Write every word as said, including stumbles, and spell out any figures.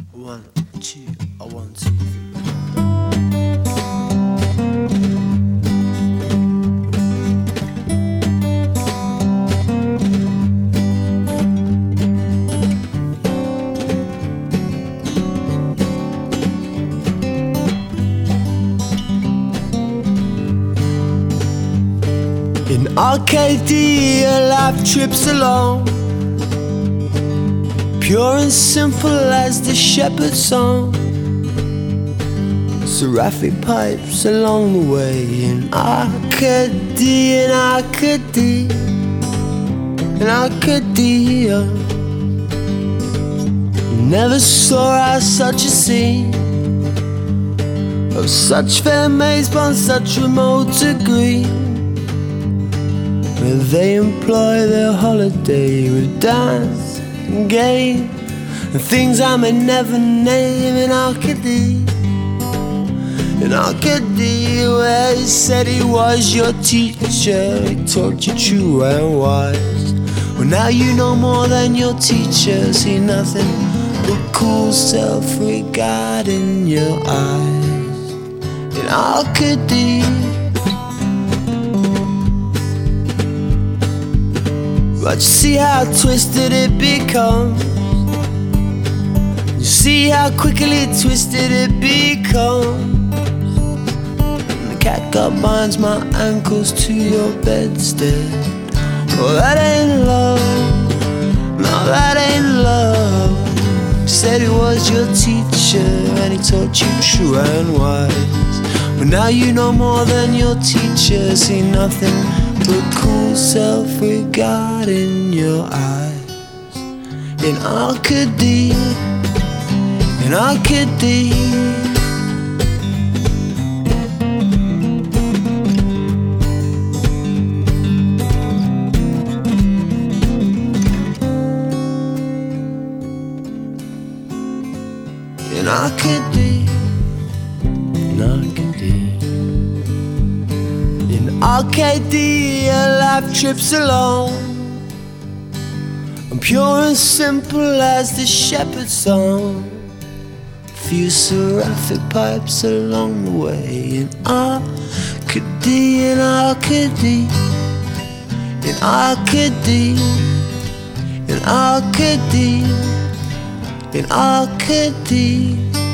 One, two, a one, two, three. In Arcadia, life trips along, pure and simple as the shepherd's song. Seraphic pipes along the way. In Arcadia, in Arcadia, in Arcadia, never saw I such a scene of such fair maids upon such remote degree, where they employ their holiday with dance and game and things I may never name. In Arcadia, in Arcadia, where he said he was your teacher, he taught you true and wise. Well, now you know more than your teacher, see nothing but cool self-regard in your eyes. In Arcadia, but you see how twisted it becomes. You see how quickly twisted it becomes. And the catgut binds my ankles to your bedstead. Oh, that ain't love. No, that ain't love. He said he was your teacher and he taught you true and wise. But now you know more than your teacher, see nothing but cool self-regard in your eyes. In Arcadia, in Arcadia, in Arcadia, in Arcadia. In Arcadia, life trips along, and pure and simple as the shepherd's song. Few seraphic pipes along the way. In Arcadia, in Arcadia, in Arcadia, in Arcadia, in Arcadia.